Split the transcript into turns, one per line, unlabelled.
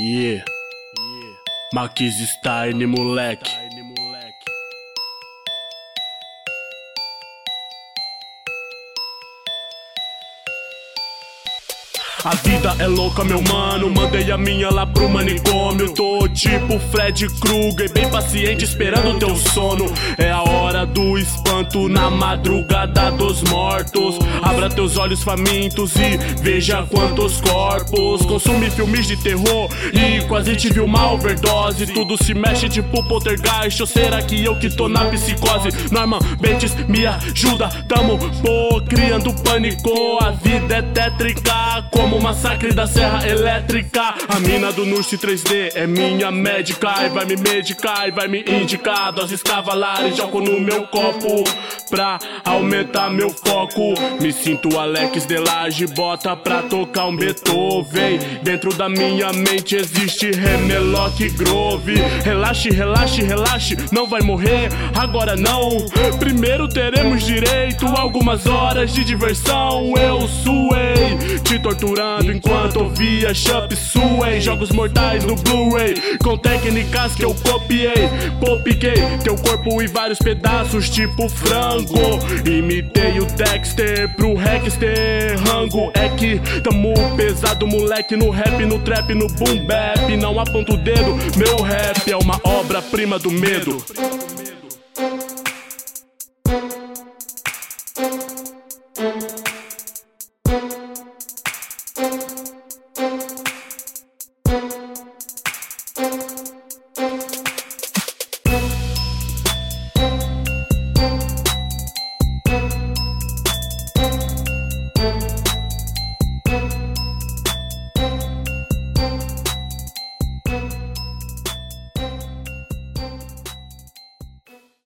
Yeah. Marquis Stein, moleque. A vida é louca, meu mano. Mandei a minha lá pro manicômio. Tô tipo Fred Krueger, bem paciente esperando teu sono. É a hora do espanto na madrugada dos mortos. Abra teus olhos famintos e veja quantos corpos. Consumi filmes de terror e quase tive uma overdose. Tudo se mexe tipo poltergeist. Ou será que eu que tô na psicose? Norman Bates me ajuda, tamo criando pânico. A vida é tétrica como o massacre da serra elétrica. A mina do Nurse 3D é minha médica e vai me medicar e vai me indicar doses cavalares. Jogo no meu copo pra aumentar meu foco. Me sinto Alex Delage, bota pra tocar um Beethoven. Dentro da minha mente existe Hemlock Grove. Relaxe, relaxe, relaxe, não vai morrer agora não. Primeiro teremos direito a algumas horas de diversão. Eu suei, te torturando enquanto ouvia Chop Suey. Jogos mortais no Blu-ray com técnicas que eu copiei. Piquei teu corpo em vários pedaços tipo frango. Imitei o Dexter pro Hexter rango. É que tamo pesado, moleque, no rap, no trap, no boom bap. Não aponta o dedo, meu rap é uma obra-prima do medo.